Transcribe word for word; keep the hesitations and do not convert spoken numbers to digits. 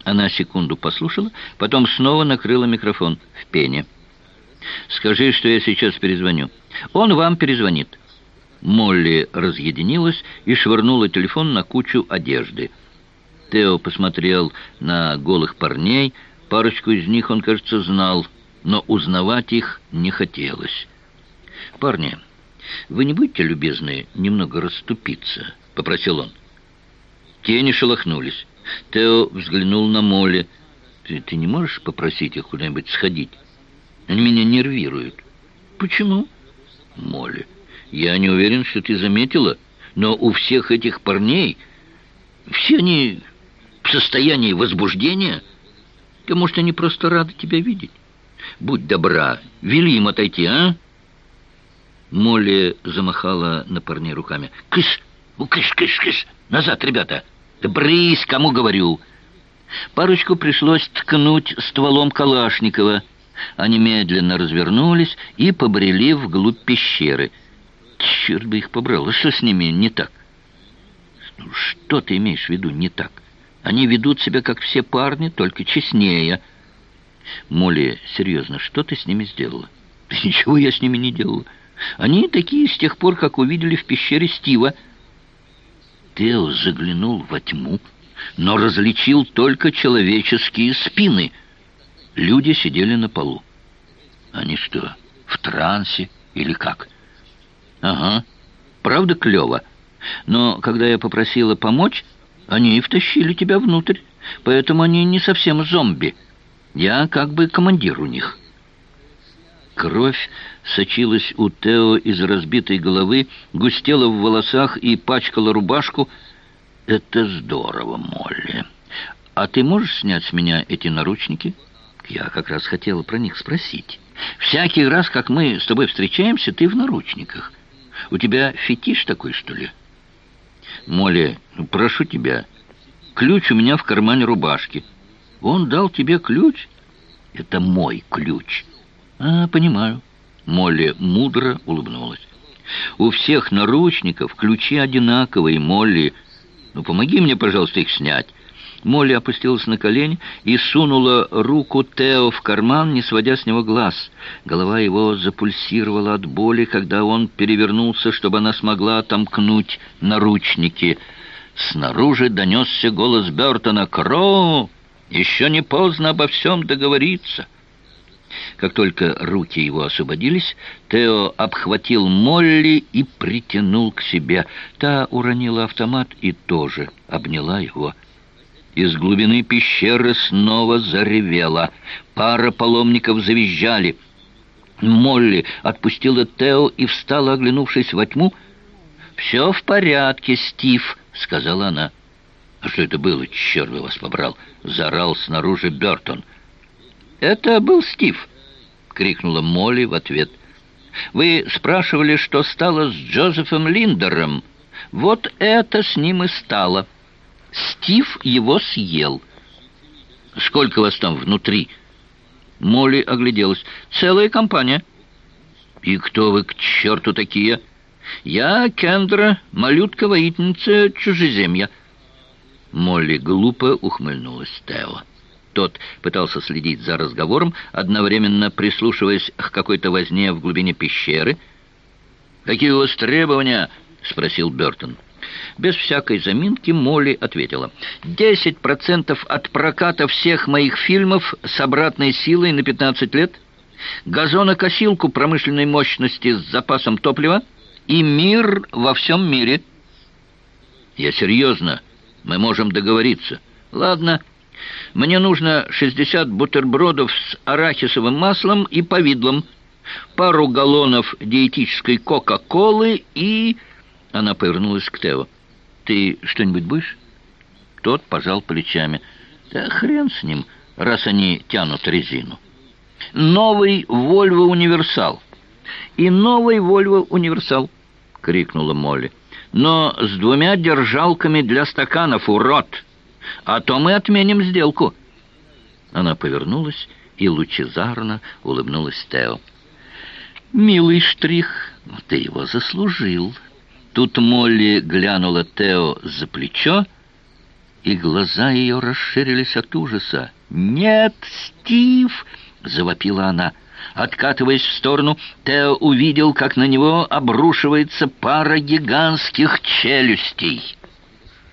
Она секунду послушала, потом снова накрыла микрофон в пене. «Скажи, что я сейчас перезвоню». «Он вам перезвонит». Молли разъединилась и швырнула телефон на кучу одежды. Тео посмотрел на голых парней. Парочку из них он, кажется, знал, но узнавать их не хотелось. «Парни, вы не будете любезны немного расступиться?» — попросил он. Те не шелохнулись. Тео взглянул на Молли. «Ты, ты не можешь попросить их куда-нибудь сходить? Они меня нервируют». «Почему?» «Молли, я не уверен, что ты заметила, но у всех этих парней все они в состоянии возбуждения. Да, может, они просто рады тебя видеть. Будь добра, вели им отойти, а?» Молли замахала на парней руками. «Кыш! Ну, кыш, кыш, кыш! Назад, ребята! Да брысь, кому говорю!» Парочку пришлось ткнуть стволом Калашникова. Они медленно развернулись и побрели вглубь пещеры. Черт бы их побрал, а что с ними не так? Что ты имеешь в виду не так? Они ведут себя, как все парни, только честнее. Молли, серьезно, что ты с ними сделала? Да ничего я с ними не делала. Они такие с тех пор, как увидели в пещере Стива. Тео заглянул во тьму, но различил только человеческие спины. Люди сидели на полу. Они что, в трансе или как? Ага, правда клево. Но когда я попросила помочь, они и втащили тебя внутрь. Поэтому они не совсем зомби. Я как бы командир у них. Кровь сочилась у Тео из разбитой головы, густела в волосах и пачкала рубашку. «Это здорово, Молли. А ты можешь снять с меня эти наручники?» «Я как раз хотела про них спросить. Всякий раз, как мы с тобой встречаемся, ты в наручниках. У тебя фетиш такой, что ли?» «Молли, прошу тебя, ключ у меня в кармане рубашки». «Он дал тебе ключ?» «Это мой ключ». «А, понимаю». Молли мудро улыбнулась. «У всех наручников ключи одинаковые, Молли. Ну, помоги мне, пожалуйста, их снять». Молли опустилась на колени и сунула руку Тео в карман, не сводя с него глаз. Голова его запульсировала от боли, когда он перевернулся, чтобы она смогла отомкнуть наручники. Снаружи донесся голос Бертона: «Кроу! Еще не поздно обо всем договориться». Как только руки его освободились, Тео обхватил Молли и притянул к себе. Та уронила автомат и тоже обняла его. Из глубины пещеры снова заревела. Пара паломников завизжали. Молли отпустила Тео и встала, оглянувшись во тьму. «Все в порядке, Стив», — сказала она. «А что это было, черт бы вас побрал?» — заорал снаружи Бертон. «Это был Стив», — крикнула Молли в ответ. «Вы спрашивали, что стало с Джозефом Линдером. Вот это с ним и стало. Стив его съел». «Сколько вас там внутри?» Молли огляделась. «Целая компания». «И кто вы к черту такие?» «Я Кендра, малютка-воительница чужеземья». Молли глупо ухмыльнулась Тео. Тот пытался следить за разговором, одновременно прислушиваясь к какой-то возне в глубине пещеры. «Какие у вас требования?» — спросил Бертон. Без всякой заминки Молли ответила: «Десять процентов от проката всех моих фильмов с обратной силой на пятнадцать лет, газонокосилку промышленной мощности с запасом топлива и мир во всем мире». «Я серьезно. Мы можем договориться». «Ладно. Мне нужно шестьдесят бутербродов с арахисовым маслом и повидлом, пару галлонов диетической кока-колы и...» Она повернулась к Тео. «Ты что-нибудь будешь?» Тот пожал плечами. «Да хрен с ним, раз они тянут резину». «Новый Вольво Универсал». «И новый Вольво Универсал», — крикнула Молли. «Но с двумя держалками для стаканов, урод! А то мы отменим сделку». Она повернулась и лучезарно улыбнулась Тео. «Милый штрих, ты его заслужил». Тут Молли глянула Тео за плечо. и глаза ее расширились от ужаса. «Нет, Стив!» — завопила она. Откатываясь в сторону, Тео увидел, как на него обрушивается пара гигантских челюстей.